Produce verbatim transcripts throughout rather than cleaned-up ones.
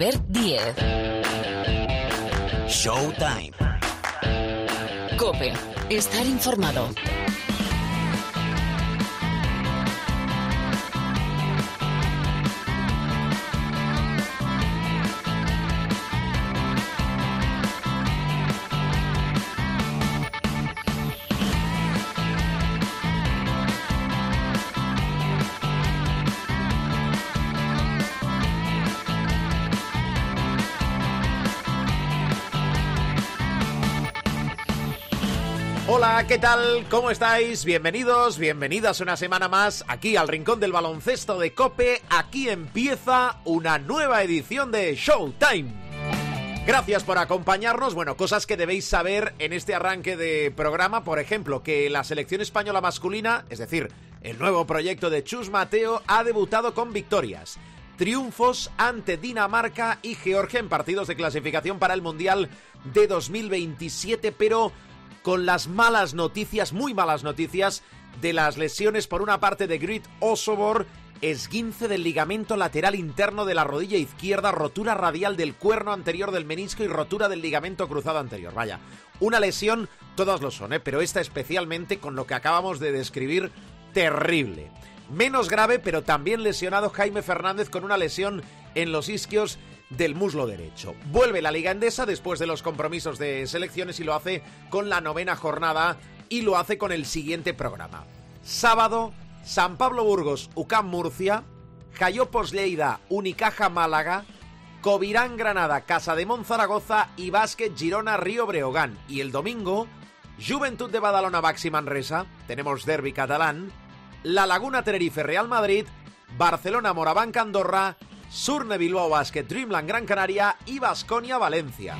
Albert Díez. Showtime. COPE. Estar informado. Hola, ¿qué tal? ¿Cómo estáis? Bienvenidos, bienvenidas una semana más aquí al Rincón del Baloncesto de COPE. Aquí empieza una nueva edición de Showtime. Gracias por acompañarnos. Bueno, cosas que debéis saber en este arranque de programa. Por ejemplo, que la selección española masculina, es decir, el nuevo proyecto de Chus Mateo, ha debutado con victorias. Triunfos ante Dinamarca y Georgia en partidos de clasificación para el Mundial de dos mil veintisiete, pero con las malas noticias, muy malas noticias, de las lesiones por una parte de Grit Osobor, esguince del ligamento lateral interno de la rodilla izquierda, rotura radial del cuerno anterior del menisco y rotura del ligamento cruzado anterior. Vaya, una lesión, todas lo son, ¿eh? Pero esta especialmente, con lo que acabamos de describir, terrible. Menos grave, pero también lesionado Jaime Fernández con una lesión en los isquios del muslo derecho. Vuelve la Liga Endesa después de los compromisos de selecciones y lo hace con la novena jornada y lo hace con el siguiente programa. Sábado, San Pablo Burgos, U C A M Murcia, Jayopos Lleida, Unicaja Málaga, Covirán Granada, Casademont Zaragoza y Básquet Girona Río Breogán. Y el domingo, Juventud de Badalona Baxi Manresa, tenemos derbi catalán, La Laguna Tenerife Real Madrid, Barcelona Moraván Andorra, Surne Bilbao Basket Dreamland Gran Canaria y Baskonia Valencia.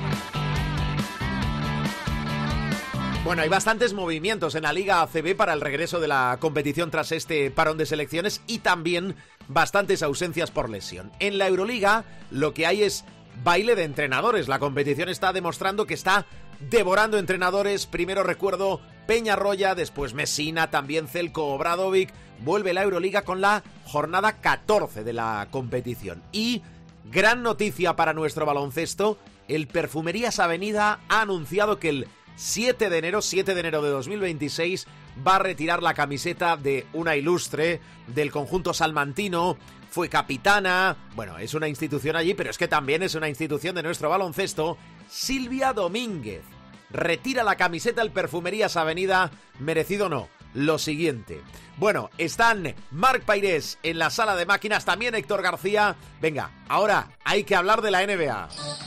Bueno, hay bastantes movimientos en la Liga A C B para el regreso de la competición tras este parón de selecciones y también bastantes ausencias por lesión. En la Euroliga lo que hay es baile de entrenadores. La competición está demostrando que está devorando entrenadores. Primero recuerdo Peñarroya, después Messina, también Zelko Obradovic. Vuelve la Euroliga con la jornada catorce de la competición. Y gran noticia para nuestro baloncesto, el Perfumerías Avenida ha anunciado que el siete de enero, siete de enero de dos mil veintiséis, va a retirar la camiseta de una ilustre del conjunto salmantino. Fue capitana, bueno, es una institución allí, pero es que también es una institución de nuestro baloncesto. Silvia Domínguez retira la camiseta del Perfumerías Avenida, merecido o no. Lo siguiente. Bueno, están Marc Pairés en la sala de máquinas, también Héctor García. Venga, ahora hay que hablar de la N B A.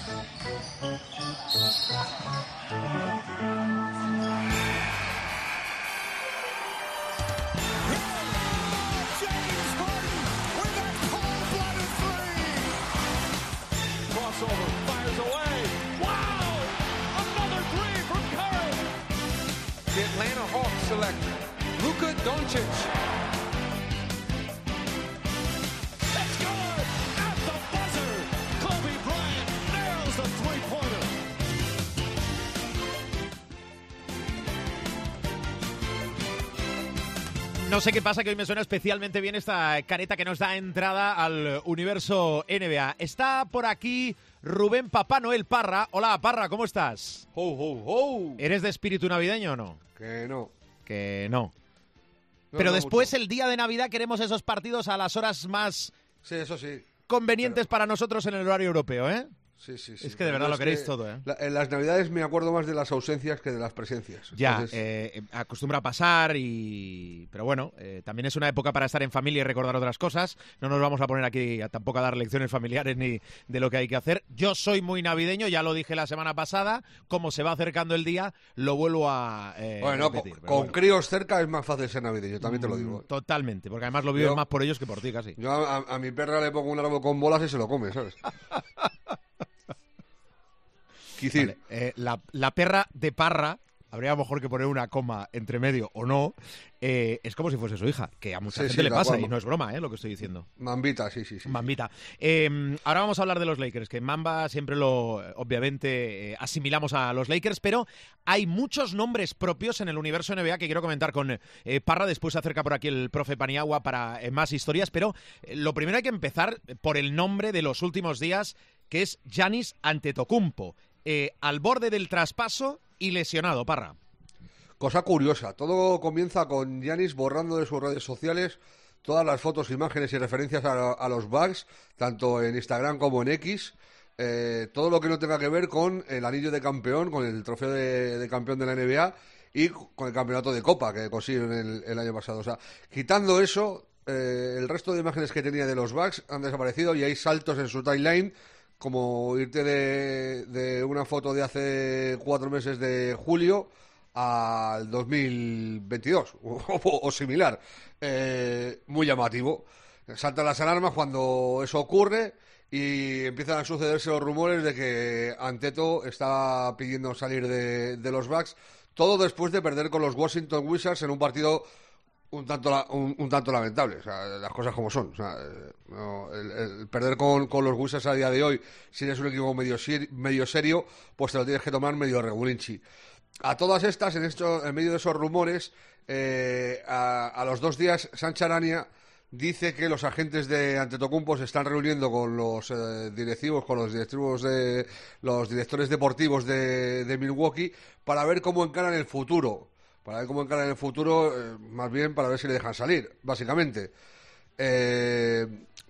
The Atlanta Hawks select Luka Doncic. Let's go! At the buzzer, Kobe Bryant nails the three-pointer. No sé qué pasa, que hoy me suena especialmente bien esta careta que nos da entrada al universo N B A. Está por aquí Rubén Papá Noel Parra. Hola, Parra, ¿cómo estás? ¡Ho, ho, ho! ¿Eres de espíritu navideño o no? Que no. Que no. No, Pero no después, mucho. el día de Navidad, queremos esos partidos a las horas más Sí, eso sí. convenientes Pero- para nosotros en el horario europeo, ¿eh? Sí, sí, sí. Es que de Pero verdad yo lo es queréis que todo, ¿eh? la- en las Navidades me acuerdo más de las ausencias que de las presencias. Ya, Entonces, eh, acostumbra a pasar y... Pero bueno, eh, también es una época para estar en familia y recordar otras cosas. No nos vamos a poner aquí a, tampoco a dar lecciones familiares ni de lo que hay que hacer. Yo soy muy navideño, ya lo dije la semana pasada. Como se va acercando el día, lo vuelvo a eh, bueno, repetir. con, pero con bueno. críos cerca es más fácil ser navideño, también te lo digo. Mm, Totalmente, porque además lo vives Yo- más por ellos que por ti casi. Yo a, a- a mi perra le pongo un árbol con bolas y se lo come, ¿sabes? Quisir. Vale, eh, la, la perra de Parra, habría a lo mejor que poner una coma entre medio o no, eh, es como si fuese su hija, que a mucha Sí, gente sí, le tal pasa cual. y no es broma, eh, lo que estoy diciendo. Mambita, sí, sí, sí. Mambita. Eh, ahora vamos a hablar de los Lakers, que Mamba siempre lo, obviamente, eh, asimilamos a los Lakers, pero hay muchos nombres propios en el universo N B A que quiero comentar con eh, Parra. Después se acerca por aquí el profe Paniagua para eh, más historias, pero eh, lo primero hay que empezar por el nombre de los últimos días, que es Giannis Antetokounmpo, eh, al borde del traspaso y lesionado, Parra. Cosa curiosa, todo comienza con Giannis borrando de sus redes sociales todas las fotos, imágenes y referencias a, a los Bucks, tanto en Instagram como en X, eh, todo lo que no tenga que ver con el anillo de campeón, con el trofeo de, de campeón de la N B A y con el campeonato de Copa que consiguieron el, el año pasado. O sea, quitando eso, eh, el resto de imágenes que tenía de los Bucks han desaparecido y hay saltos en su timeline, como irte de, de una foto de hace cuatro meses de julio al dos mil veintidós o, o, o similar. Eh, muy llamativo. Saltan las alarmas cuando eso ocurre y empiezan a sucederse los rumores de que Antetokounmpo está pidiendo salir de, de los Bucks, todo después de perder con los Washington Wizards en un partido un tanto la, un, un tanto lamentable. O sea, las cosas como son. O sea, no, el, el perder con, con los Wizards a día de hoy, si eres un equipo medio, ser, medio serio, pues te lo tienes que tomar medio regulinchi. A todas estas, en, esto, en medio de esos rumores, eh, a, a los dos días, Sancha Arania dice que los agentes de Antetokounmpo se están reuniendo con los eh, directivos, con los directivos de los directores deportivos de, de Milwaukee para ver cómo encaran el futuro, para ver cómo encaran el futuro, eh, más bien para ver si le dejan salir, básicamente. Eh,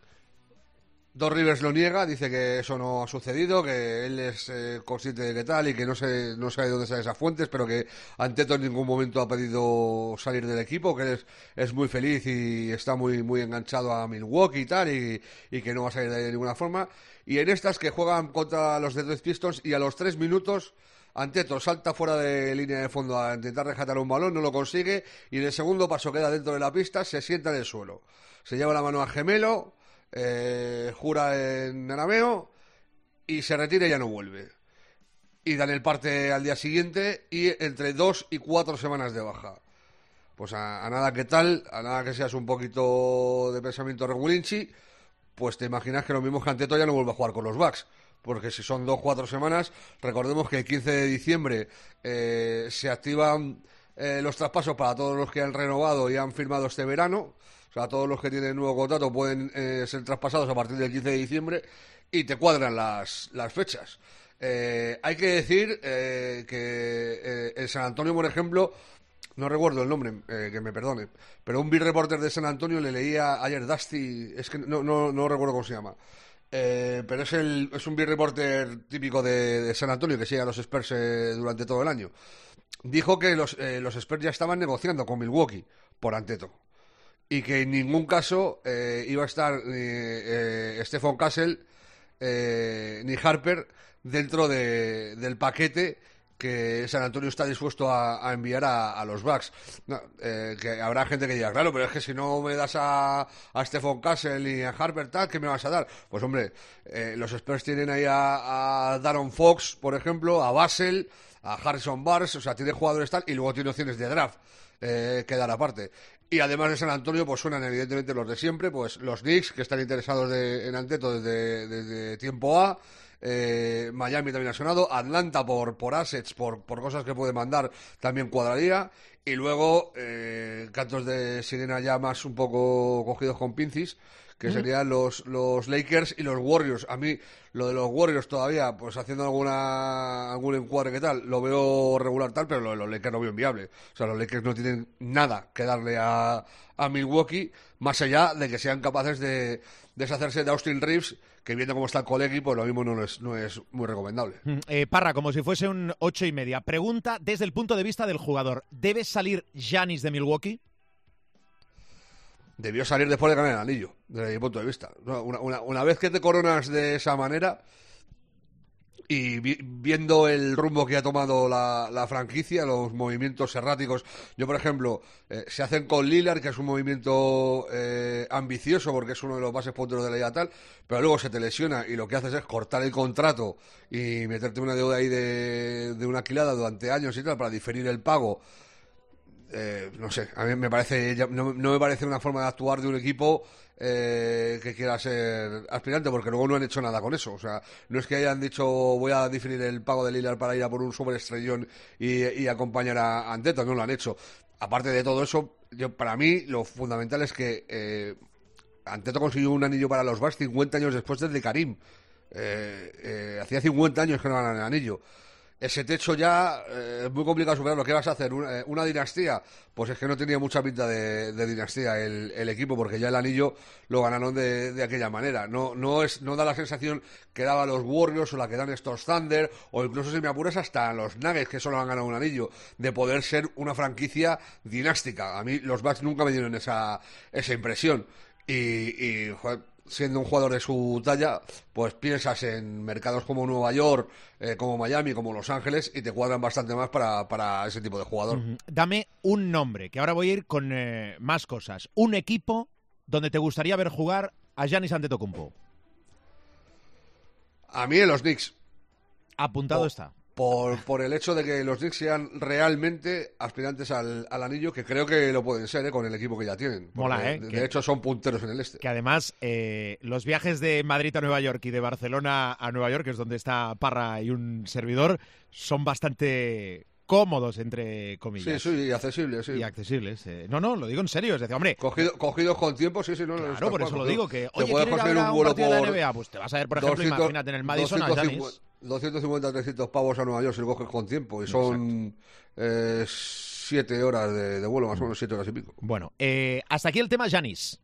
Doc Rivers lo niega, dice que eso no ha sucedido, que él es eh, consciente de que tal y que no sé, no sabe de dónde salen esas fuentes, pero que Anteto en ningún momento ha pedido salir del equipo, que él es, es muy feliz y está muy muy enganchado a Milwaukee y tal, y, y que no va a salir de ahí de ninguna forma. Y en estas que juegan contra los Detroit Pistons y a los tres minutos Anteto salta fuera de línea de fondo a intentar rescatar un balón, no lo consigue, y en el segundo paso queda dentro de la pista, se sienta en el suelo. Se lleva la mano al gemelo, Eh, jura en arameo y se retira y ya no vuelve. Y dan el parte al día siguiente y entre dos y cuatro semanas de baja. Pues a, a nada que tal, a nada que seas un poquito de pensamiento regulinchi, pues te imaginas que lo mismo que Antetokounmpo ya no vuelve a jugar con los Bucks. Porque si son dos o cuatro semanas, recordemos que el quince de diciembre eh, se activan eh, los traspasos para todos los que han renovado y han firmado este verano. O sea, todos los que tienen nuevo contrato pueden eh, ser traspasados a partir del quince de diciembre y te cuadran las, las fechas. Eh, hay que decir eh, que eh, en San Antonio, por ejemplo, no recuerdo el nombre, eh, que me perdone, pero un beat reporter de San Antonio le leía ayer Dusty, es que no, no, no recuerdo cómo se llama, eh, pero es, el, es un beat reporter típico de, de San Antonio que sigue a los Spurs eh, durante todo el año. Dijo que los, eh, los Spurs ya estaban negociando con Milwaukee por Antetokounmpo. Y que en ningún caso eh, iba a estar ni eh, Stephon Castle eh, ni Harper dentro de, del paquete que San Antonio está dispuesto a, a enviar a, a los Bucks. No, eh, que habrá gente que diga, claro, pero es que si no me das a, a Stephon Castle y a Harper tal, ¿qué me vas a dar? Pues hombre, eh, los Spurs tienen ahí a, a Darren Fox, por ejemplo, a Basel, a Harrison Barnes, o sea, tiene jugadores tal, y luego tiene opciones de draft eh, que dar aparte. Y además de San Antonio, pues suenan evidentemente los de siempre, pues los Knicks, que están interesados de, en Antetokounmpo desde, desde tiempo A, eh, Miami también ha sonado, Atlanta por, por assets, por, por cosas que puede mandar, también cuadraría, y luego eh, cantos de sirena ya más un poco cogidos con pincis, que serían los, los Lakers y los Warriors. A mí, lo de los Warriors todavía, pues haciendo alguna algún encuadre que tal, lo veo regular tal, pero lo de los Lakers lo veo inviable. O sea, los Lakers no tienen nada que darle a, a Milwaukee, más allá de que sean capaces de deshacerse de Austin Reeves, que viendo cómo está el colegi, pues lo mismo no es, no es muy recomendable. Eh, Parra, como si fuese un ocho y media. Pregunta desde el punto de vista del jugador. ¿Debe salir Giannis de Milwaukee? Debió salir después de ganar el anillo, desde mi punto de vista. Una, una, una vez que te coronas de esa manera y vi, viendo el rumbo que ha tomado la, la franquicia, los movimientos erráticos, yo por ejemplo, eh, se hacen con Lillard, que es un movimiento eh, ambicioso porque es uno de los bases punteros de la liga tal, pero luego se te lesiona y lo que haces es cortar el contrato y meterte una deuda ahí de, de una alquilada durante años y tal para diferir el pago. Eh, no sé, a mí me parece no, no me parece una forma de actuar de un equipo eh, que quiera ser aspirante, porque luego no han hecho nada con eso. O sea, no es que hayan dicho voy a diferir el pago de Lillard para ir a por un superestrellón y, y acompañar a Antetokounmpo, no lo han hecho. Aparte de todo eso, yo para mí lo fundamental es que eh, Antetokounmpo consiguió un anillo para los Bucks cincuenta años después del de Karim. Eh, eh, hacía cincuenta años que no ganan el anillo. Ese techo ya eh, es muy complicado superarlo. ¿Qué vas a hacer? ¿Una, una dinastía? Pues es que no tenía mucha pinta de, de dinastía el, el equipo, porque ya el anillo lo ganaron de, de aquella manera. No, no, es, no da la sensación que daba los Warriors o la que dan estos Thunder, o incluso, si me apuras, hasta los Nuggets, que solo han ganado un anillo, de poder ser una franquicia dinástica. A mí los Bucks nunca me dieron esa, esa impresión. Y, y joder, siendo un jugador de su talla, pues piensas en mercados como Nueva York, eh, como Miami, como Los Ángeles, y te cuadran bastante más para, para ese tipo de jugador. Uh-huh. Dame un nombre, que ahora voy a ir con eh, más cosas. Un equipo donde te gustaría ver jugar a Giannis Antetokounmpo. A mí en los Knicks. Apuntado por, está. Por, por el hecho de que los Knicks sean realmente aspirantes al, al anillo, que creo que lo pueden ser, ¿eh? Con el equipo que ya tienen. Mola, ¿eh? De, que, de hecho, son punteros en el este. Que además, eh, los viajes de Madrid a Nueva York y de Barcelona a Nueva York, que es donde está Parra y un servidor, son bastante cómodos, entre comillas. Sí, sí, y accesibles, sí. Y accesibles. Eh. No, no, lo digo en serio. Es decir, hombre... Cogido, cogidos con tiempo, sí, sí, no. Claro, no por eso mal, lo digo, que, oye, puedes ¿quieres ir a ver a un vuelo partido de la por N B A? Pues te vas a ver, por ejemplo, doscientos, imagínate en el Madison a Giannis. doscientos cincuenta, trescientos pavos a Nueva York si lo coges con tiempo. Y son eh, siete horas de, de vuelo, más o menos siete horas y pico. Bueno, eh, hasta aquí el tema Giannis.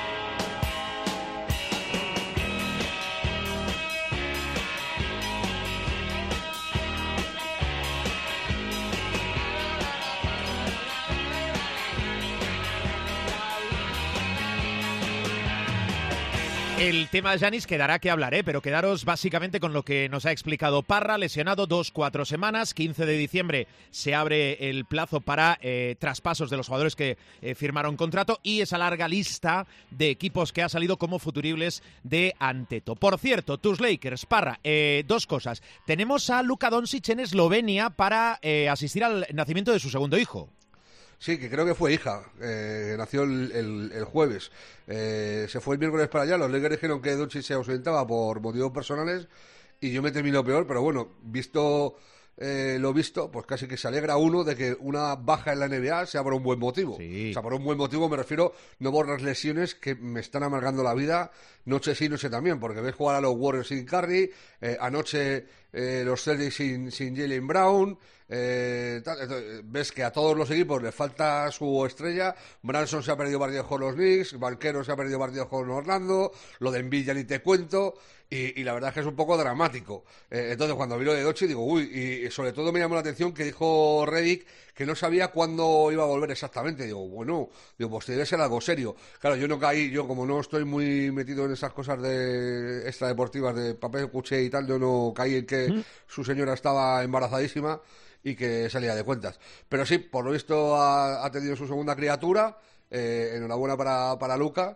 El tema de Giannis quedará que hablar, ¿eh? Pero quedaros básicamente con lo que nos ha explicado Parra, lesionado dos, cuatro semanas, quince de diciembre se abre el plazo para eh, traspasos de los jugadores que eh, firmaron contrato y esa larga lista de equipos que ha salido como futuribles de Anteto. Por cierto, tus Lakers, Parra, eh, dos cosas. Tenemos a Luka Doncic en Eslovenia para eh, asistir al nacimiento de su segundo hijo. Sí, que creo que fue hija, eh, nació el, el, el jueves. Eh, se fue el miércoles para allá, los Lakers dijeron que Doncic se ausentaba por motivos personales y yo me terminó peor, pero bueno, visto eh, lo visto, pues casi que se alegra uno de que una baja en la N B A sea por un buen motivo. Sí. O sea, por un buen motivo me refiero no por las lesiones que me están amargando la vida, noche sí, noche también, porque ves jugar a los Warriors sin Curry, eh, anoche eh, los Celtics sin, sin Jaylen Brown... Eh, tal, entonces, ves que a todos los equipos les falta su estrella. Branson se ha perdido partidos con los Knicks, Banquero se ha perdido partidos con Orlando, lo de Embiid ya ni te cuento, y, y la verdad es que es un poco dramático. Eh, entonces cuando vi lo de Doncic digo, uy, y sobre todo me llamó la atención que dijo Redick que no sabía cuándo iba a volver exactamente. Digo, bueno, digo, pues debe ser algo serio. Claro, yo no caí, yo como no estoy muy metido en esas cosas de extradeportivas de papel cuché y tal, yo no caí en que ¿Mm? su señora estaba embarazadísima y que salía de cuentas. Pero sí, por lo visto ha, ha tenido su segunda criatura, eh, enhorabuena para, para Luka.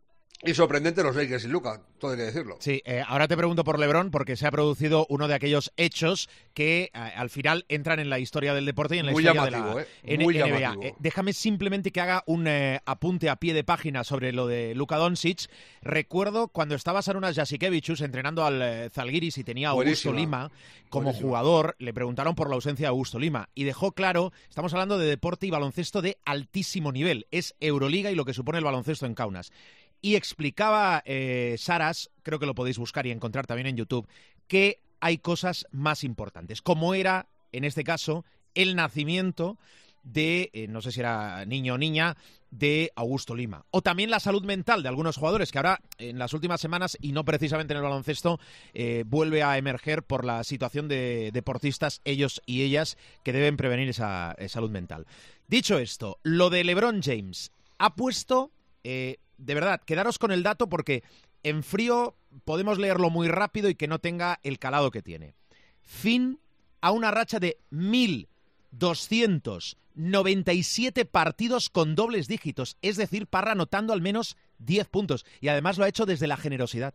Y sorprendente los Lakers sin Luka, todo hay que decirlo. Sí, eh, ahora te pregunto por LeBron porque se ha producido uno de aquellos hechos que eh, al final entran en la historia del deporte y en la Muy historia llamativo, de la eh. Muy N B A. llamativo. Eh, déjame simplemente que haga un eh, apunte a pie de página sobre lo de Luka Doncic. Recuerdo cuando estaba Sarunas Jasikevičius entrenando al eh, Zalgiris y tenía a Augusto Buenísima. Lima como Buenísima. jugador, le preguntaron por la ausencia de Augusto Lima y dejó claro, estamos hablando de deporte y baloncesto de altísimo nivel, es Euroliga y lo que supone el baloncesto en Kaunas. Y explicaba eh, Saras, creo que lo podéis buscar y encontrar también en YouTube, que hay cosas más importantes, como era, en este caso, el nacimiento de, eh, no sé si era niño o niña, de Augusto Lima. O también la salud mental de algunos jugadores, que ahora, en las últimas semanas, y no precisamente en el baloncesto, eh, vuelve a emerger por la situación de deportistas, ellos y ellas, que deben prevenir esa eh, salud mental. Dicho esto, lo de LeBron James ha puesto... Eh, de verdad, quedaros con el dato porque en frío podemos leerlo muy rápido y que no tenga el calado que tiene. Fin a una racha de mil doscientos noventa y siete partidos con dobles dígitos, es decir, Parra anotando al menos diez puntos y además lo ha hecho desde la generosidad.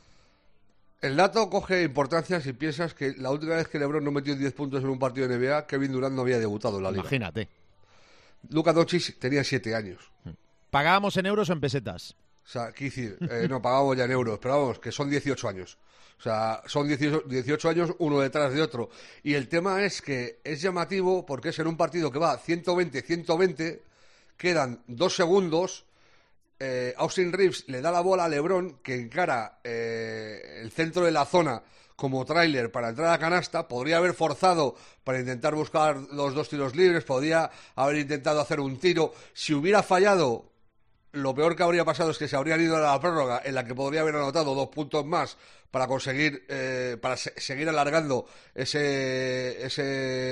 El dato coge importancia si piensas que la última vez que LeBron no metió diez puntos en un partido de N B A, Kevin Durant no había debutado en la liga. Imagínate. Luka Doncic tenía siete años. ¿Pagábamos en euros o en pesetas? O sea, qué decir, eh, no, pagábamos ya en euros, pero vamos, que son dieciocho años. O sea, son dieciocho, dieciocho años uno detrás de otro. Y el tema es que es llamativo porque es en un partido que va ciento veinte ciento veinte, quedan dos segundos eh, Austin Reeves le da la bola a LeBron, que encara eh, el centro de la zona como tráiler para entrar a canasta, podría haber forzado para intentar buscar los dos tiros libres, podría haber intentado hacer un tiro. Si hubiera fallado, lo peor que habría pasado es que se habrían ido a la prórroga, en la que podría haber anotado dos puntos más para conseguir, eh, para se- seguir alargando ese, ese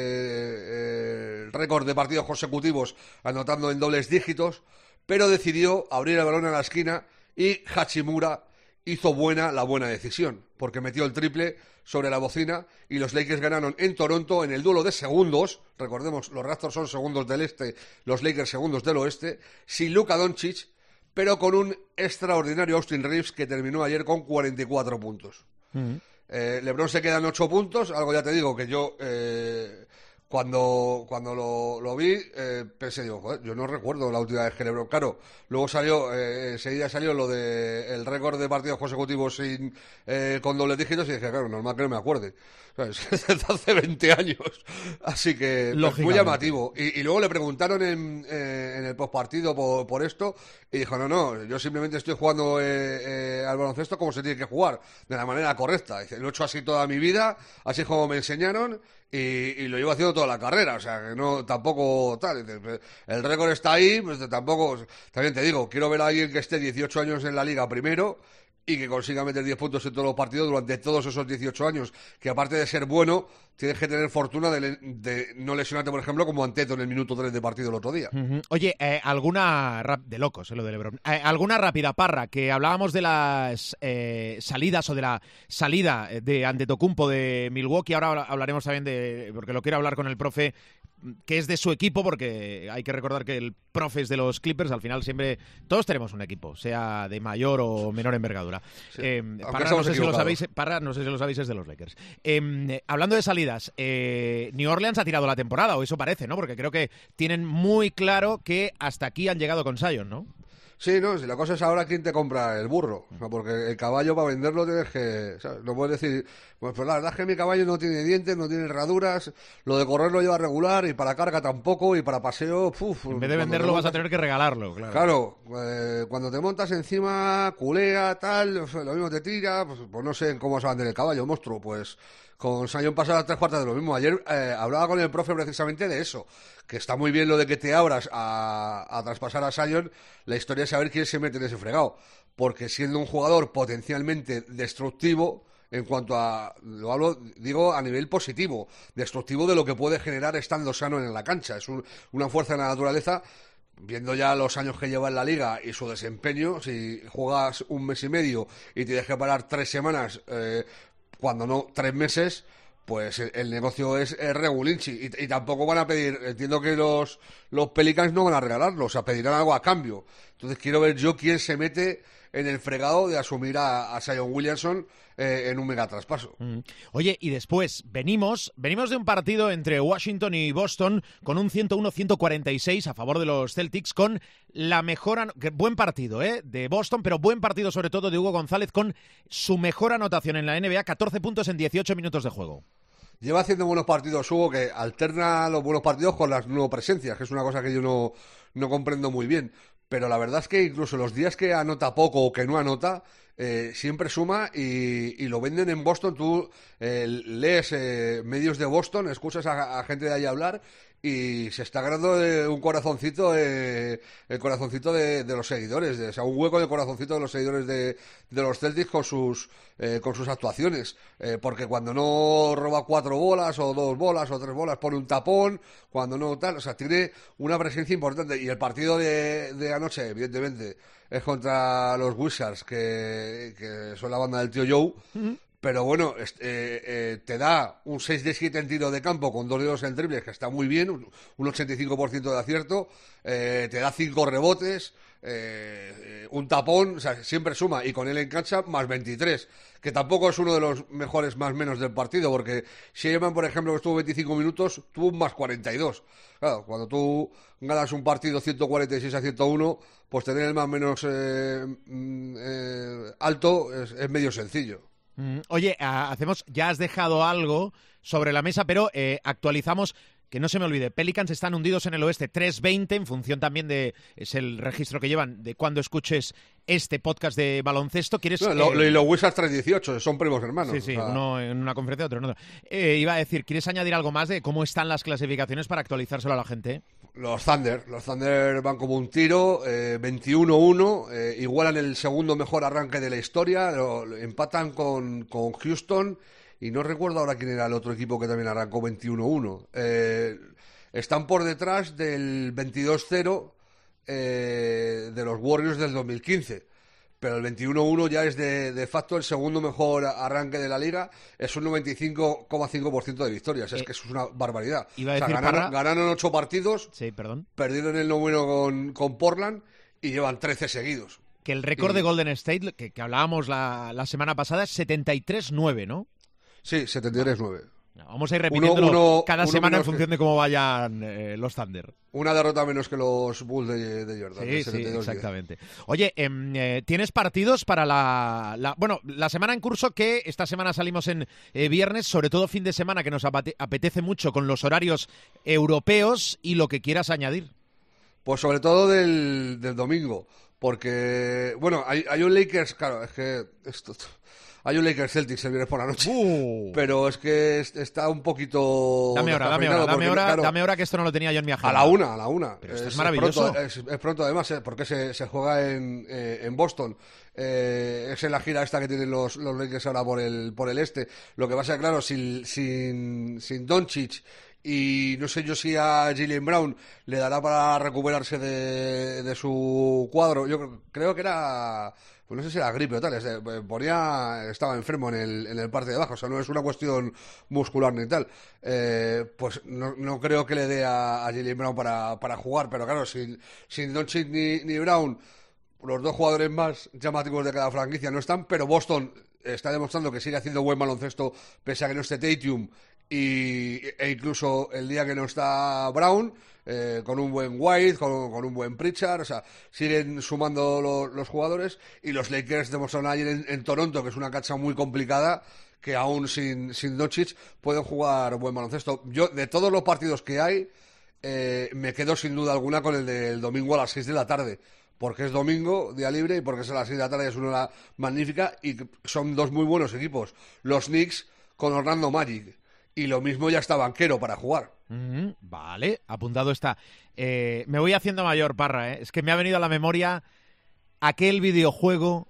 eh, récord de partidos consecutivos, anotando en dobles dígitos, pero decidió abrir el balón a la esquina y Hachimura hizo buena la buena decisión, porque metió el triple sobre la bocina y los Lakers ganaron en Toronto en el duelo de segundos. Recordemos, los Raptors son segundos del este, los Lakers segundos del oeste, sin Luka Doncic, pero con un extraordinario Austin Reeves que terminó ayer con cuarenta y cuatro puntos. Uh-huh. Eh, LeBron se quedan ocho puntos, algo ya te digo que yo eh, cuando, cuando lo, lo vi eh, pensé, digo, joder, yo no recuerdo la última vez que LeBron, claro, luego salió, eh, enseguida salió lo de el récord de partidos consecutivos sin eh, con dobles dígitos y dije, claro, normal que no me acuerde, ¿sabes? Desde hace veinte años, así que pues, muy llamativo. Y, y luego le preguntaron en, eh, en el postpartido por, por esto y dijo, no, no, yo simplemente estoy jugando eh, eh, al baloncesto como se tiene que jugar, de la manera correcta. Dice, lo he hecho así toda mi vida, así como me enseñaron y, y lo llevo haciendo toda la carrera, o sea, que no, tampoco tal. Dice, el récord está ahí, pues tampoco, también te digo, quiero ver a alguien que esté dieciocho años en la liga primero y que consiga meter diez puntos en todos los partidos durante todos esos dieciocho años, que aparte de ser bueno, tienes que tener fortuna de, de no lesionarte, por ejemplo, como Anteto en el minuto tres de partido el otro día. Uh-huh. Oye, eh, alguna... Rap... De locos, eh, lo de LeBron. Eh, alguna rápida, Parra, que hablábamos de las eh, salidas o de la salida de Antetokounmpo de Milwaukee, ahora hablaremos también de... porque lo quiero hablar con el profe, que es de su equipo, porque hay que recordar que el profe es de los Clippers, al final siempre todos tenemos un equipo, sea de mayor o menor envergadura. Sí, eh, Parra, no sé si lo sabéis, Parra, no sé si lo sabéis, es de los Lakers. Eh, hablando de salidas, eh, New Orleans ha tirado la temporada, o eso parece, ¿no? Porque creo que tienen muy claro que hasta aquí han llegado con Zion, ¿no? Sí, no, si la cosa es ahora quién te compra el burro, o sea, porque el caballo para venderlo tienes que, ¿sabes? No puedes decir, pues, pues la verdad es que mi caballo no tiene dientes, no tiene herraduras, lo de correr lo lleva regular y para carga tampoco y para paseo, uf, en vez de venderlo vas a tener que regalarlo, claro. Claro, eh, cuando te montas encima, culea, tal, lo mismo te tira, pues, pues no sé cómo se va a vender el caballo, monstruo, pues con Zion pasa las tres cuartas de lo mismo. Ayer eh, hablaba con el profe precisamente de eso, que está muy bien lo de que te abras a, a traspasar a Zion. La historia es saber quién se mete en ese fregado, porque siendo un jugador potencialmente destructivo, en cuanto a, lo hablo, digo a nivel positivo, destructivo de lo que puede generar estando sano en la cancha, es un, una fuerza de la naturaleza. Viendo ya los años que lleva en la liga y su desempeño, si juegas un mes y medio y tienes que parar tres semanas, eh, cuando no tres meses, pues el, el negocio es, es regulinchi y, y tampoco van a pedir, entiendo que los, los Pelicans no van a regalarlo, o sea, pedirán algo a cambio. Entonces quiero ver yo quién se mete en el fregado de asumir a, a Zion Williamson eh, en un mega traspaso. Mm. Oye, y después venimos venimos de un partido entre Washington y Boston con un ciento uno a ciento cuarenta y seis a favor de los Celtics, con la mejor an- buen partido ¿eh? de Boston, pero buen partido sobre todo de Hugo González, con su mejor anotación en la N B A, catorce puntos en dieciocho minutos de juego. Lleva haciendo buenos partidos Hugo, que alterna los buenos partidos con las no presencias, que es una cosa que yo no, no comprendo muy bien. Pero la verdad es que incluso los días que anota poco o que no anota, eh, siempre suma y, y lo venden en Boston. Tú eh, lees eh, medios de Boston, escuchas a, a gente de ahí hablar y se está ganando eh, un corazoncito, eh, el corazoncito de, de los seguidores, de, o sea, un hueco de corazoncito de los seguidores de, de los Celtics con sus eh, con sus actuaciones, eh, porque cuando no roba cuatro bolas o dos bolas o tres bolas pone un tapón, cuando no tal, o sea, tiene una presencia importante. Y el partido de, de anoche, evidentemente, es contra los Wizards, que, que son la banda del tío Joe. Uh-huh. Pero bueno, eh, eh, te da un seis de siete en tiro de campo con dos dedos en triples, que está muy bien, un, un ochenta y cinco por ciento de acierto, eh, te da cinco rebotes, eh, eh, un tapón, o sea, siempre suma, y con él en cancha más veintitrés, que tampoco es uno de los mejores más menos del partido, porque Sheeman, por ejemplo, que estuvo veinticinco minutos, tuvo un más cuarenta y dos. Claro, cuando tú ganas un partido ciento cuarenta y seis a ciento uno, pues tener el más menos eh, eh, alto es, es medio sencillo. Mm, oye, hacemos, ya has dejado algo sobre la mesa, pero eh, actualizamos que no se me olvide, Pelicans están hundidos en el oeste tres veinte, en función también de, es el registro que llevan de cuando escuches este podcast de baloncesto. ¿Quieres, no, lo, eh, y los Wizards tres dieciocho, son primos hermanos. Sí, sí, o sea... uno en una conferencia, otro en otra. Eh, iba a decir, ¿quieres añadir algo más de cómo están las clasificaciones para actualizárselo a la gente? Los Thunder, los Thunder van como un tiro, eh, veintiuno uno, eh, igualan el segundo mejor arranque de la historia, lo, lo empatan con, con Houston, y no recuerdo ahora quién era el otro equipo que también arrancó veintiuno uno. Eh, están por detrás del veintidós cero eh, de los Warriors del dos mil quince. Pero el veintiuno uno ya es de, de facto el segundo mejor arranque de la liga. Es un noventa y cinco coma cinco por ciento de victorias. Es eh, que eso es una barbaridad. Iba a o sea, decir, ganaron, Parra... ganaron ocho partidos, sí, perdón. Perdieron el noveno con, con Portland y llevan trece seguidos. Que el récord y... de Golden State, que, que hablábamos la, la semana pasada, es setenta y tres nueve, ¿no? Sí, setenta y tres nueve. Vamos a ir repitiéndolo uno, uno, cada uno semana en función que... de cómo vayan eh, los Thunder. Una derrota menos que los Bulls de, de Jordan. Sí, de sí, setenta y dos exactamente. Oye, eh, eh, ¿tienes partidos para la, la... Bueno, la semana en curso, que esta semana salimos en eh, viernes, sobre todo fin de semana, que nos apate- apetece mucho con los horarios europeos, y lo que quieras añadir? Pues sobre todo del, del domingo, porque, bueno, hay, hay un Lakers, claro, es que esto... Hay un Lakers Celtics el viernes por la noche, uh. pero es que está un poquito... Dame hora, dame hora, dame porque, hora, claro, dame hora, que esto no lo tenía yo en mi agenda. A la una, a la una. Pero esto es, es maravilloso. Pronto, es, es pronto además, ¿eh? Porque se, se juega en, eh, en Boston. Eh, es en la gira esta que tienen los, los Lakers ahora por el, por el este. Lo que pasa, claro, sin, sin, sin Doncic, y no sé yo si a Jaylen Brown le dará para recuperarse de, de su cuadro. Yo creo, creo que era... Pues no sé si era gripe o tal, es de, ponía, estaba enfermo en el, en el parte de abajo, o sea, no es una cuestión muscular ni tal. Eh, pues no, no creo que le dé a, a Jaylen Brown para, para jugar, pero claro, sin, sin Doncic ni, ni Brown, los dos jugadores más llamativos de cada franquicia no están, pero Boston está demostrando que sigue haciendo buen baloncesto pese a que no esté Tatum, y, e incluso el día que no está Brown, eh, con un buen White, con, con un buen Pritchard, o sea, siguen sumando lo, los jugadores, y los Lakers demostraron ayer en, en Toronto, que es una cancha muy complicada, que aún sin, sin Doncic pueden jugar buen baloncesto. Yo, de todos los partidos que hay, eh, me quedo sin duda alguna con el del domingo a las seis de la tarde, porque es domingo, día libre, y porque es a las seis de la tarde, es una hora magnífica, y son dos muy buenos equipos. Los Knicks con Orlando Magic, y lo mismo ya está Banquero para jugar. Mm, vale, apuntado está. Eh, me voy haciendo mayor, Parra, ¿eh? Es que me ha venido a la memoria aquel videojuego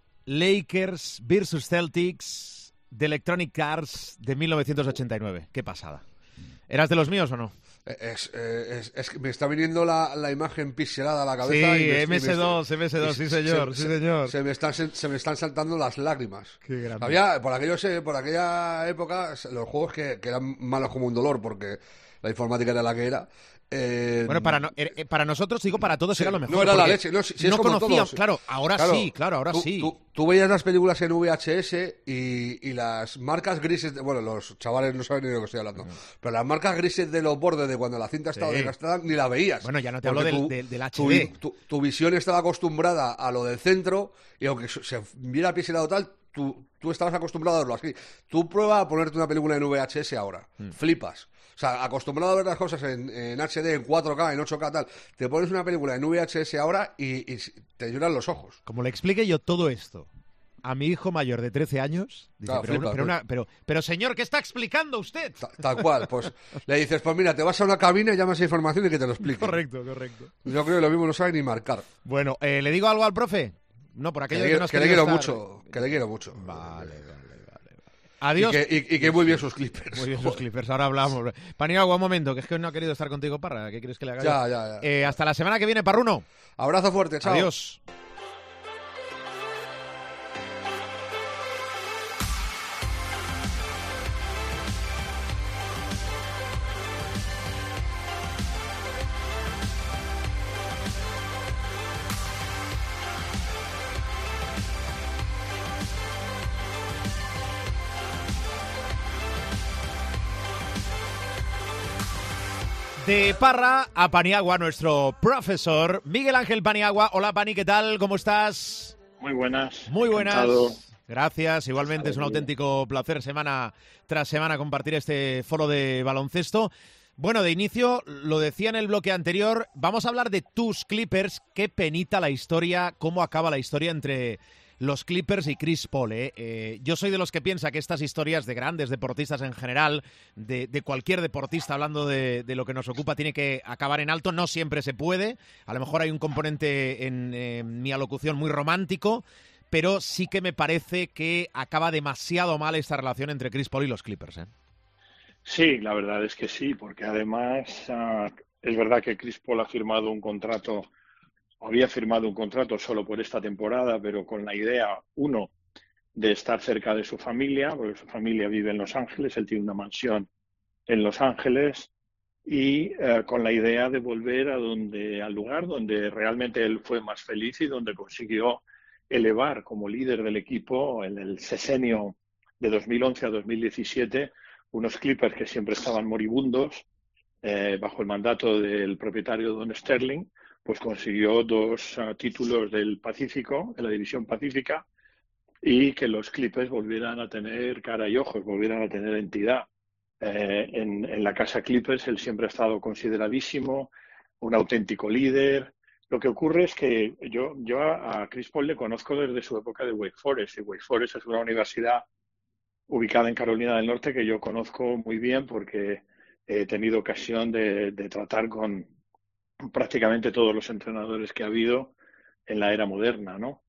Lakers versus Celtics de Electronic Arts de mil novecientos ochenta y nueve. Qué pasada. ¿Eras de los míos o no? Es, es, es que me está viniendo la, la imagen pixelada a la cabeza. Sí, y me, eme ese dos, y me, eme ese dos, sí señor, se, sí señor. Se me, están, se, se me están saltando las lágrimas. Qué grande. Había, por, aquellos, por aquella época, los juegos que, que eran malos como un dolor, porque la informática era la que era. Eh, bueno, para, no, eh, para nosotros, digo, para todos sí, era lo mejor. No era la leche. No, si, si no es como conocíamos, todos. claro, ahora claro, sí, claro, ahora tú, sí. Tú, tú veías las películas en V H S y, y las marcas grises, de, bueno, los chavales no saben ni de lo que estoy hablando, uh-huh. pero las marcas grises de los bordes de cuando la cinta estaba sí. desgastada ni la veías. Bueno, ya no te hablo del, tu, del, del H D. Tu, tu, tu visión estaba acostumbrada a lo del centro, y aunque se viera pixelado tal, tú, tú estabas acostumbrado a verlo así. Tú prueba a ponerte una película en V H S ahora, mm. flipas. O sea, acostumbrado a ver las cosas en, en H D, en cuatro K, en ocho K, tal, te pones una película en V H S ahora y, y te lloran los ojos. Como le explique yo todo esto a mi hijo mayor de trece años, dice, claro, pero, flipa, una, pero, una, pero, pero señor, ¿qué está explicando usted? Ta, tal cual, pues le dices, pues mira, te vas a una cabina y llamas a información y que te lo explique. Correcto, correcto. Yo creo que lo mismo no sabe ni marcar. Bueno, eh, ¿le digo algo al profe? No, por aquello que, que, que, nos que le quiero estar... mucho, que le quiero mucho. Vale, vale, vale. Adiós. Y que, y, y que muy bien sus Clippers. Muy bien sus Clippers, ahora hablamos. Paniagua, un momento, que es que hoy no ha querido estar contigo, Parra. ¿Qué quieres que le haga? Ya, ya, ya. Eh, hasta la semana que viene, Parruno. Abrazo fuerte, chao. Adiós. De Parra a Paniagua, nuestro profesor Miguel Ángel Paniagua. Hola, Pani, ¿qué tal? ¿Cómo estás? Muy buenas. Muy buenas. Encantado. Gracias, igualmente es un auténtico placer semana tras semana compartir este foro de baloncesto. Bueno, de inicio, lo decía en el bloque anterior, vamos a hablar de tus Clippers. Qué penita la historia, cómo acaba la historia entre los Clippers y Chris Paul. ¿eh? Eh, yo soy de los que piensa que estas historias de grandes deportistas en general, de, de cualquier deportista, hablando de, de lo que nos ocupa, tiene que acabar en alto. No siempre se puede. A lo mejor hay un componente en, en mi alocución muy romántico, pero sí que me parece que acaba demasiado mal esta relación entre Chris Paul y los Clippers. ¿eh? Sí, la verdad es que sí, porque además uh, es verdad que Chris Paul ha firmado un contrato, había firmado un contrato solo por esta temporada, pero con la idea, uno, de estar cerca de su familia, porque su familia vive en Los Ángeles, él tiene una mansión en Los Ángeles, y uh, con la idea de volver a donde, al lugar donde realmente él fue más feliz y donde consiguió elevar como líder del equipo en el sexenio de dos mil once a dos mil diecisiete, unos Clippers que siempre estaban moribundos, eh, bajo el mandato del propietario Don Sterling, pues consiguió dos uh, títulos del Pacífico, de la División Pacífica, y que los Clippers volvieran a tener cara y ojos, volvieran a tener entidad. Eh, en, en la casa Clippers él siempre ha estado consideradísimo, un auténtico líder. Lo que ocurre es que yo, yo a, a Chris Paul le conozco desde su época de Wake Forest, y Wake Forest es una universidad ubicada en Carolina del Norte que yo conozco muy bien porque he tenido ocasión de, de tratar con prácticamente todos los entrenadores que ha habido en la era moderna, ¿no?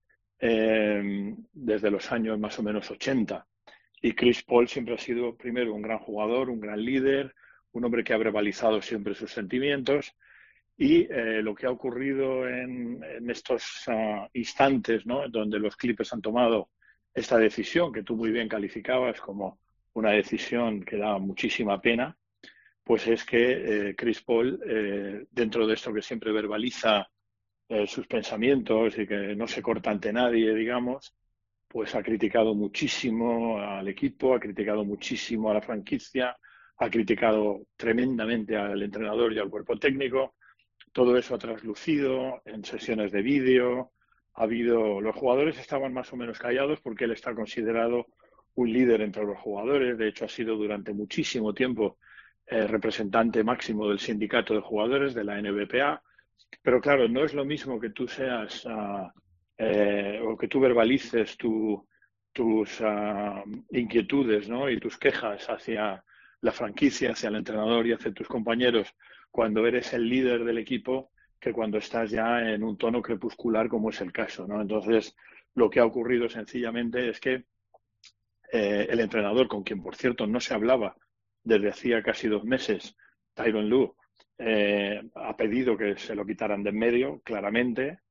Eh, desde los años más o menos ochenta. Y Chris Paul siempre ha sido, primero, un gran jugador, un gran líder, un hombre que ha verbalizado siempre sus sentimientos. Y eh, lo que ha ocurrido en, en estos uh, instantes, ¿no?, donde los Clippers han tomado esta decisión que tú muy bien calificabas como una decisión que da muchísima pena, pues es que eh, Chris Paul, eh, dentro de esto que siempre verbaliza eh, sus pensamientos y que no se corta ante nadie, digamos, pues ha criticado muchísimo al equipo, ha criticado muchísimo a la franquicia, ha criticado tremendamente al entrenador y al cuerpo técnico. Todo eso ha traslucido en sesiones de vídeo. Ha habido, los jugadores estaban más o menos callados porque él está considerado un líder entre los jugadores. De hecho, ha sido durante muchísimo tiempo eh, representante máximo del sindicato de jugadores de la N B P A. Pero claro, no es lo mismo que tú seas uh, eh, o que tú verbalices tu, tus uh, inquietudes, ¿no?, y tus quejas hacia la franquicia, hacia el entrenador y hacia tus compañeros cuando eres el líder del equipo, que cuando estás ya en un tono crepuscular como es el caso, ¿no? Entonces, lo que ha ocurrido sencillamente es que eh, el entrenador, con quien por cierto no se hablaba desde hacía casi dos meses, Tyronn Lue, eh, ha pedido que se lo quitaran de en medio, claramente,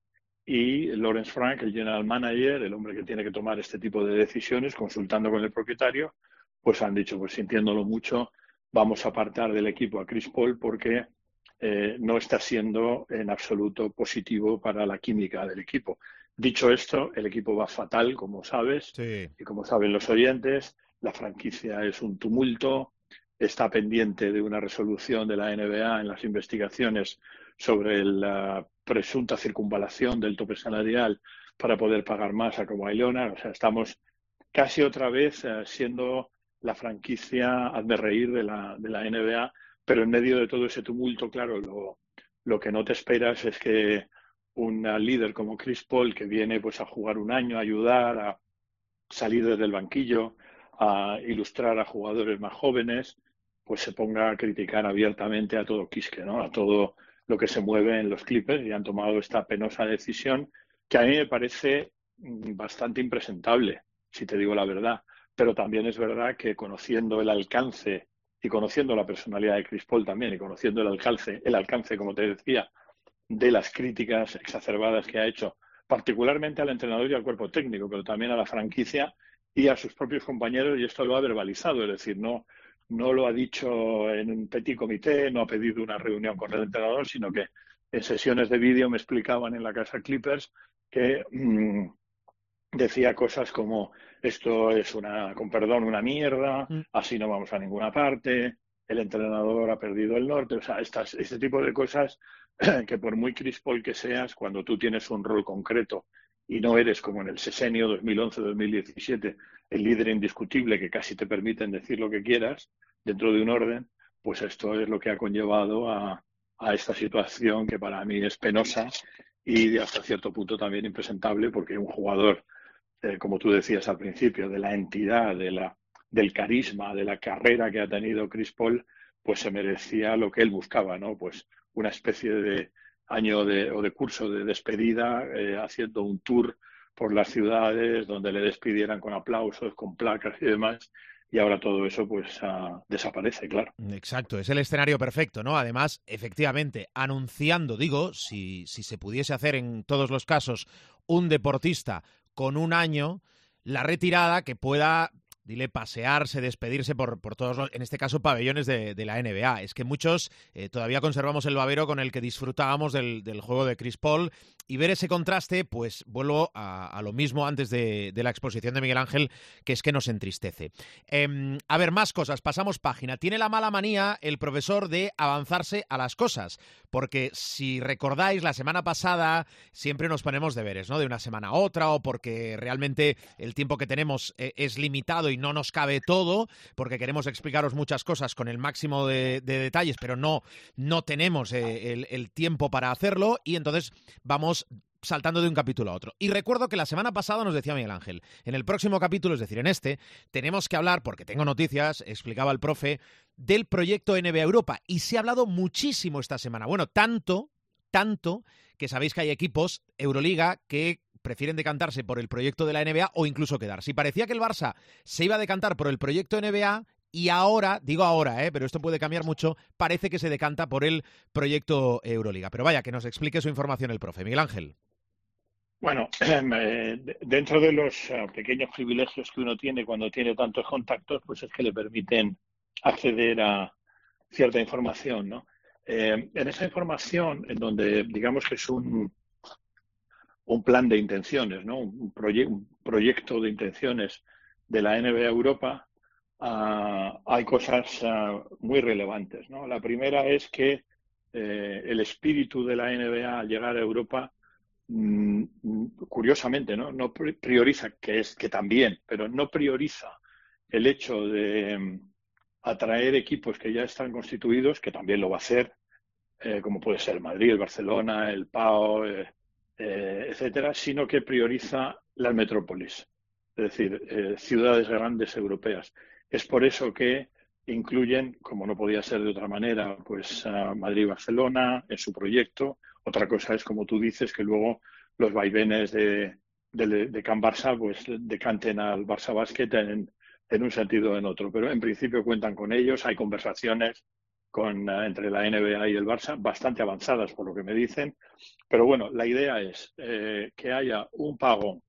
y Lawrence Frank, el general manager, el hombre que tiene que tomar este tipo de decisiones, consultando con el propietario, pues han dicho, pues sintiéndolo mucho, vamos a apartar del equipo a Chris Paul porque eh, no está siendo en absoluto positivo para la química del equipo. Dicho esto, el equipo va fatal, como sabes, Sí. y como saben los oyentes, la franquicia es un tumulto, está pendiente de una resolución de la N B A en las investigaciones sobre la presunta circunvalación del tope salarial para poder pagar más a Kawhi Leonard. O sea, estamos casi otra vez eh, siendo la franquicia hazmerreír de la, de la N B A, pero en medio de todo ese tumulto, claro, lo, lo que no te esperas es que un líder como Chris Paul, que viene pues a jugar un año, a ayudar, a salir desde el banquillo, a ilustrar a jugadores más jóvenes, pues se ponga a criticar abiertamente a todo quisque, ¿no?, a todo lo que se mueve en los Clippers, y han tomado esta penosa decisión que a mí me parece bastante impresentable, si te digo la verdad. Pero también es verdad que conociendo el alcance y conociendo la personalidad de Chris Paul también, y conociendo el alcance, el alcance, como te decía, de las críticas exacerbadas que ha hecho, particularmente al entrenador y al cuerpo técnico, pero también a la franquicia y a sus propios compañeros, y esto lo ha verbalizado, es decir, no, no lo ha dicho en un petit comité, no ha pedido una reunión con el entrenador, sino que en sesiones de vídeo me explicaban en la casa Clippers que mmm, decía cosas como: esto es una, con perdón, una mierda, así no vamos a ninguna parte, el entrenador ha perdido el norte. O sea, estas, este tipo de cosas que por muy Chris Paul que seas, cuando tú tienes un rol concreto y no eres, como en el sexenio dos mil once dos mil diecisiete, el líder indiscutible que casi te permiten decir lo que quieras dentro de un orden, pues esto es lo que ha conllevado a, a esta situación que para mí es penosa y hasta cierto punto también impresentable, porque un jugador, eh, como tú decías al principio, de la entidad, de la, del carisma, de la carrera que ha tenido Chris Paul, pues se merecía lo que él buscaba, ¿no? Pues una especie de año de, o de curso de despedida, eh, haciendo un tour por las ciudades donde le despidieran con aplausos, con placas y demás. Y ahora todo eso pues uh, desaparece, claro. Exacto, es el escenario perfecto, ¿no? Además, efectivamente, anunciando, digo, si, si se pudiese hacer en todos los casos un deportista con un año, la retirada que pueda, dile, pasearse, despedirse por, por todos los, en este caso, pabellones de, de la N B A. Es que muchos eh, todavía conservamos el babero con el que disfrutábamos del, del juego de Chris Paul, y ver ese contraste, pues vuelvo a, a lo mismo antes de, de la exposición de Miguel Ángel, que es que nos entristece. Eh, a ver, más cosas, pasamos página. Tiene la mala manía el profesor de avanzarse a las cosas, porque si recordáis, la semana pasada siempre nos ponemos deberes, ¿no? De una semana a otra, o porque realmente el tiempo que tenemos eh, es limitado y no nos cabe todo, porque queremos explicaros muchas cosas con el máximo de, de detalles, pero no, no tenemos eh, el, el tiempo para hacerlo, y entonces vamos saltando de un capítulo a otro. Y recuerdo que la semana pasada nos decía Miguel Ángel, en el próximo capítulo, es decir, en este, tenemos que hablar, porque tengo noticias, explicaba el profe, del proyecto N B A Europa, y se ha hablado muchísimo esta semana. Bueno, tanto, tanto, que sabéis que hay equipos, Euroliga, que prefieren decantarse por el proyecto de la N B A o incluso quedarse. Y parecía que el Barça se iba a decantar por el proyecto N B A, y ahora, digo ahora, ¿eh? pero esto puede cambiar mucho, parece que se decanta por el proyecto Euroliga. Pero vaya, que nos explique su información el profe. Miguel Ángel. Bueno, eh, dentro de los uh, pequeños privilegios que uno tiene cuando tiene tantos contactos, pues es que le permiten acceder a cierta información, ¿no? Eh, en esa información, en donde digamos que es un, un plan de intenciones, ¿no? Un, proye un proyecto de intenciones de la N B A Europa, uh, hay cosas uh, muy relevantes, ¿no? La primera es que eh, el espíritu de la N B A al llegar a Europa, mmm, curiosamente, ¿no? No prioriza, que es que también, pero no prioriza el hecho de um, atraer equipos que ya están constituidos, que también lo va a hacer, eh, como puede ser el Madrid, el Barcelona, el P A O, eh, eh, etcétera, sino que prioriza las metrópolis, es decir, eh, ciudades grandes europeas. Es por eso que incluyen, como no podía ser de otra manera, pues uh, Madrid y Barcelona en su proyecto. Otra cosa es, como tú dices, que luego los vaivenes de, de, de Can Barça pues decanten al Barça Basket en, en un sentido o en otro. Pero en principio cuentan con ellos, hay conversaciones con, uh, entre la N B A y el Barça, bastante avanzadas por lo que me dicen. Pero bueno, la idea es eh, que haya un pago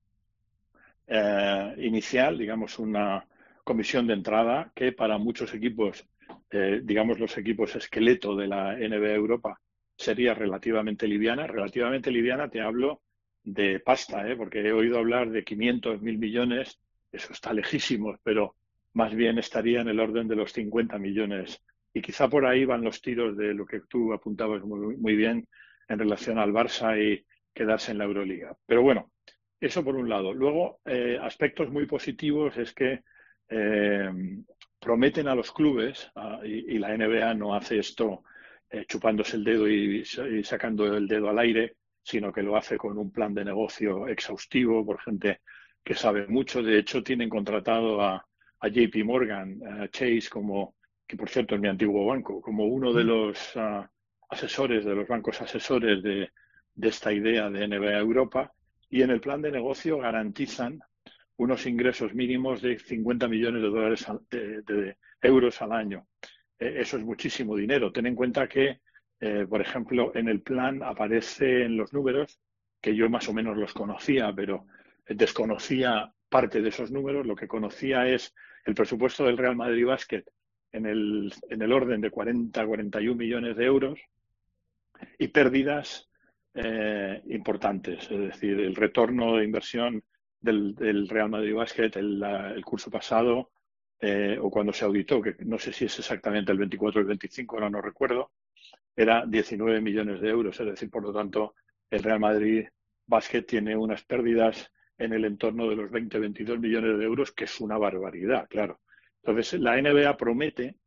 eh, inicial, digamos una comisión de entrada, que para muchos equipos, eh, digamos los equipos esqueleto de la N B A Europa, sería relativamente liviana. Relativamente liviana te hablo de pasta, ¿eh? Porque he oído hablar de quinientos, mil millones, eso está lejísimo, pero más bien estaría en el orden de los cincuenta millones. Y quizá por ahí van los tiros de lo que tú apuntabas muy, muy bien en relación al Barça y quedarse en la Euroliga. Pero bueno, eso por un lado. Luego, eh, aspectos muy positivos es que eh, prometen a los clubes, uh, y, y la N B A no hace esto eh, chupándose el dedo y, y sacando el dedo al aire, sino que lo hace con un plan de negocio exhaustivo por gente que sabe mucho. De hecho, tienen contratado a, a J P Morgan, a Chase, como, que por cierto es mi antiguo banco, como uno de los uh, asesores, de los bancos asesores de, de esta idea de N B A Europa, y en el plan de negocio garantizan unos ingresos mínimos de cincuenta millones de dólares de, de euros al año. Eh, eso es muchísimo dinero. Ten en cuenta que, eh, por ejemplo, en el plan aparece en los números, que yo más o menos los conocía, pero desconocía parte de esos números. Lo que conocía es el presupuesto del Real Madrid Basket en el, en el orden de cuarenta, cuarenta y un millones de euros, y pérdidas eh, importantes. Es decir, el retorno de inversión Del, del Real Madrid Basket el, la, el curso pasado, eh, o cuando se auditó, que no sé si es exactamente el veinticuatro o el veinticinco, ahora no recuerdo, era diecinueve millones de euros. Es decir, por lo tanto, el Real Madrid Basket tiene unas pérdidas en el entorno de los veinte, veintidós millones de euros, que es una barbaridad, claro. Entonces, la N B A promete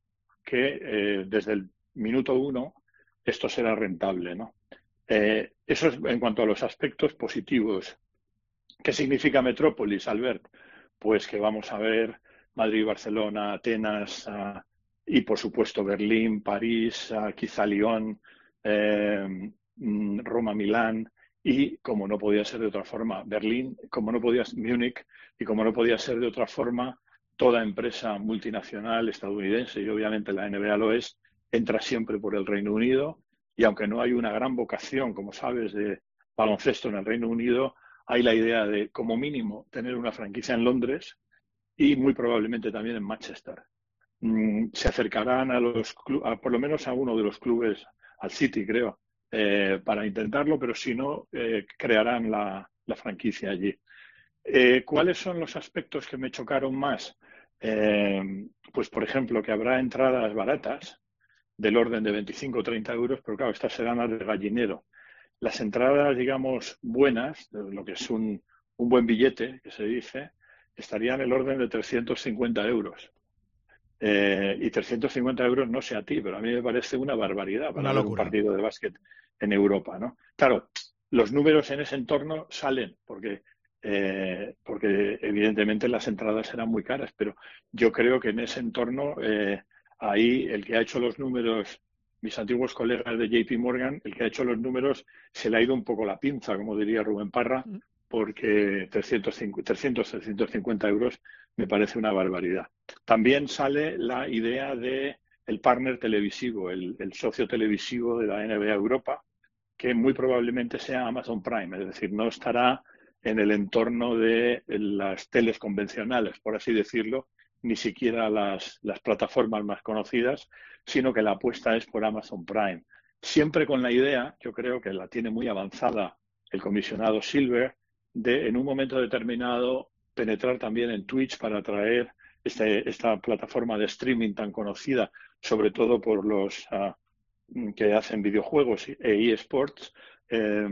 que eh, desde el minuto uno esto será rentable, ¿no? Eh, eso es en cuanto a los aspectos positivos. ¿Qué significa Metrópolis, Albert? Pues que vamos a ver Madrid, Barcelona, Atenas uh, y, por supuesto, Berlín, París, uh, quizá Lyon, eh, Roma, Milán y, como no podía ser de otra forma, Berlín, como no podía ser Múnich y, como no podía ser de otra forma, toda empresa multinacional estadounidense, y obviamente la N B A lo es, entra siempre por el Reino Unido. Y aunque no hay una gran vocación, como sabes, de baloncesto en el Reino Unido, hay la idea de, como mínimo, tener una franquicia en Londres y muy probablemente también en Manchester. Mm, se acercarán a los a, por lo menos a uno de los clubes, al City, creo, eh, para intentarlo, pero si no, eh, crearán la, la franquicia allí. Eh, ¿Cuáles son los aspectos que me chocaron más? Eh, pues, por ejemplo, que habrá entradas baratas, del orden de veinticinco o treinta euros, pero claro, estas serán las de gallinero. Las entradas, digamos, buenas, lo que es un, un buen billete, que se dice, estarían en el orden de trescientos cincuenta euros. Eh, y trescientos cincuenta euros, no sé a ti, pero a mí me parece una barbaridad para una ver locura. un partido de básquet en Europa, ¿no? Claro, los números en ese entorno salen, porque, eh, porque evidentemente las entradas serán muy caras, pero yo creo que en ese entorno... Eh, Ahí el que ha hecho los números, mis antiguos colegas de J P Morgan, el que ha hecho los números se le ha ido un poco la pinza, como diría Rubén Parra, porque trescientos, trescientos, trescientos cincuenta euros me parece una barbaridad. También sale la idea de el partner televisivo, el, el socio televisivo de la N B A Europa, que muy probablemente sea Amazon Prime, es decir, no estará en el entorno de las teles convencionales, por así decirlo, ni siquiera las, las plataformas más conocidas, sino que la apuesta es por Amazon Prime. Siempre con la idea, yo creo que la tiene muy avanzada el comisionado Silver, de en un momento determinado penetrar también en Twitch para atraer este, esta plataforma de streaming tan conocida, sobre todo por los uh, que hacen videojuegos e eSports, eh,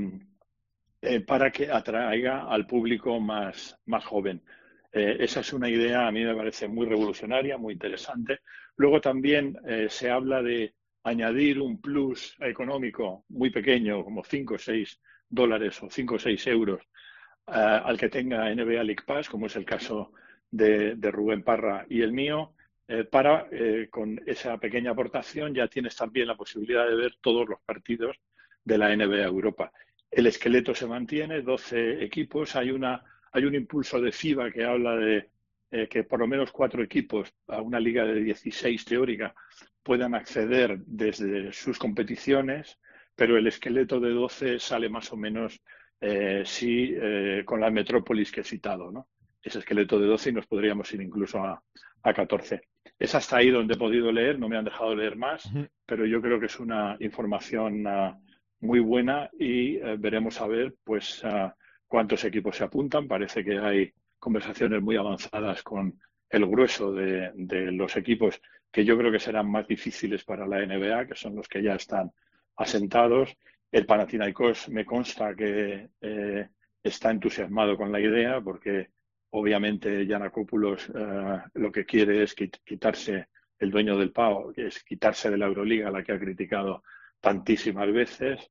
eh, para que atraiga al público más, más joven. Eh, esa es una idea, a mí me parece muy revolucionaria, muy interesante. Luego también eh, se habla de añadir un plus económico muy pequeño, como cinco o seis dólares o cinco o seis euros, eh, al que tenga N B A League Pass, como es el caso de, de Rubén Parra y el mío, eh, para, eh, con esa pequeña aportación, ya tienes también la posibilidad de ver todos los partidos de la N B A Europa. El esqueleto se mantiene, doce equipos, hay una... Hay un impulso de FIBA que habla de eh, que por lo menos cuatro equipos a una liga de dieciséis teórica puedan acceder desde sus competiciones, pero el esqueleto de doce sale más o menos eh, sí, eh, con la metrópolis que he citado, ¿no? Ese esqueleto de doce y nos podríamos ir incluso a, a catorce. Es hasta ahí donde he podido leer, no me han dejado leer más, uh-huh. pero yo creo que es una información uh, muy buena y uh, veremos a ver, pues... Uh, cuántos equipos se apuntan. Parece que hay conversaciones muy avanzadas con el grueso de, de los equipos que yo creo que serán más difíciles para la N B A, que son los que ya están asentados. El Panathinaikos me consta que eh, está entusiasmado con la idea porque obviamente Giannakopoulos eh, lo que quiere es quitarse, el dueño del P A O, que es quitarse de la Euroliga, a la que ha criticado tantísimas veces.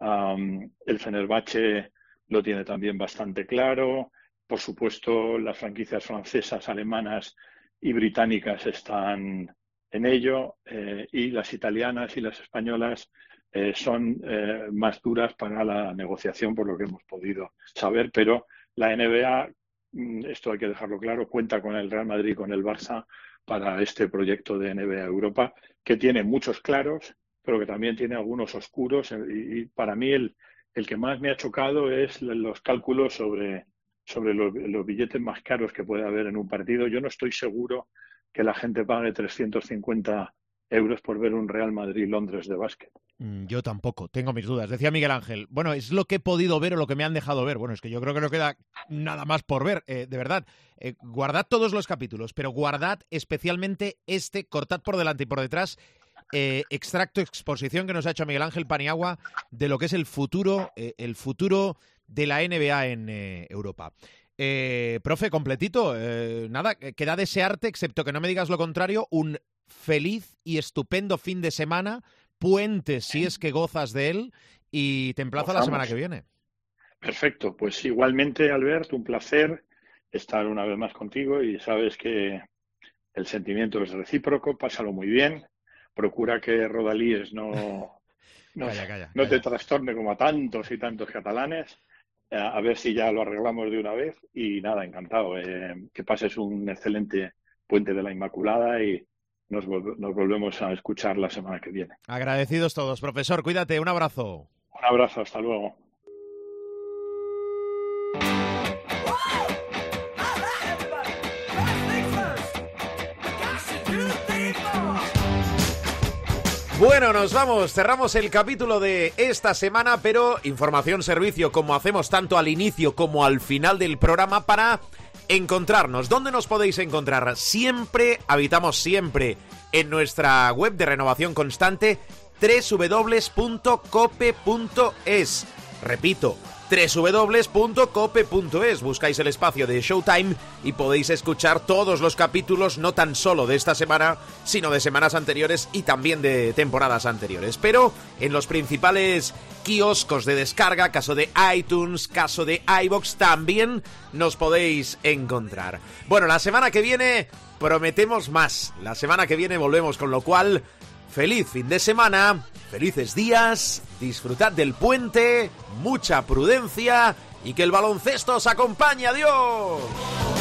Um, el Fenerbahce lo tiene también bastante claro. Por supuesto, las franquicias francesas, alemanas y británicas están en ello, eh, y las italianas y las españolas eh, son eh, más duras para la negociación, por lo que hemos podido saber, pero la N B A, esto hay que dejarlo claro, cuenta con el Real Madrid y con el Barça para este proyecto de N B A Europa, que tiene muchos claros, pero que también tiene algunos oscuros, y, y para mí el El que más me ha chocado es los cálculos sobre, sobre los, los billetes más caros que puede haber en un partido. Yo no estoy seguro que la gente pague trescientos cincuenta euros por ver un Real Madrid-Londres de básquet. Yo tampoco, tengo mis dudas. Decía Miguel Ángel, bueno, es lo que he podido ver o lo que me han dejado ver. Bueno, es que yo creo que no queda nada más por ver, eh, de verdad. Eh, guardad todos los capítulos, pero guardad especialmente este, cortad por delante y por detrás, Eh, extracto, exposición que nos ha hecho Miguel Ángel Paniagua de lo que es el futuro, eh, el futuro de la N B A en eh, Europa. Eh, profe, completito, eh, nada, queda desearte, excepto que no me digas lo contrario, un feliz y estupendo fin de semana, puente si es que gozas de él, y te emplazo a la semana que viene. Perfecto, pues igualmente, Albert, un placer estar una vez más contigo y sabes que el sentimiento es recíproco, pásalo muy bien, procura que Rodalíes no, no, calla, calla, no calla. te trastorne como a tantos y tantos catalanes, eh, a ver si ya lo arreglamos de una vez y nada, encantado, eh, que pases un excelente Puente de la Inmaculada y nos, vol- nos volvemos a escuchar la semana que viene. Agradecidos todos. Profesor, cuídate, un abrazo. Un abrazo, hasta luego. Bueno, nos vamos, cerramos el capítulo de esta semana, pero información servicio como hacemos tanto al inicio como al final del programa para encontrarnos. ¿Dónde nos podéis encontrar? Siempre, habitamos siempre en nuestra web de renovación constante, doble u doble u doble u punto cope punto es. Repito, doble u doble u doble u punto cope punto es. Buscáis el espacio de Showtime y podéis escuchar todos los capítulos, no tan solo de esta semana, sino de semanas anteriores y también de temporadas anteriores. Pero en los principales kioscos de descarga, caso de iTunes, caso de iVoox, también nos podéis encontrar. Bueno, la semana que viene prometemos más. La semana que viene volvemos, con lo cual, feliz fin de semana, felices días, disfrutad del puente, mucha prudencia y que el baloncesto os acompañe. ¡Adiós!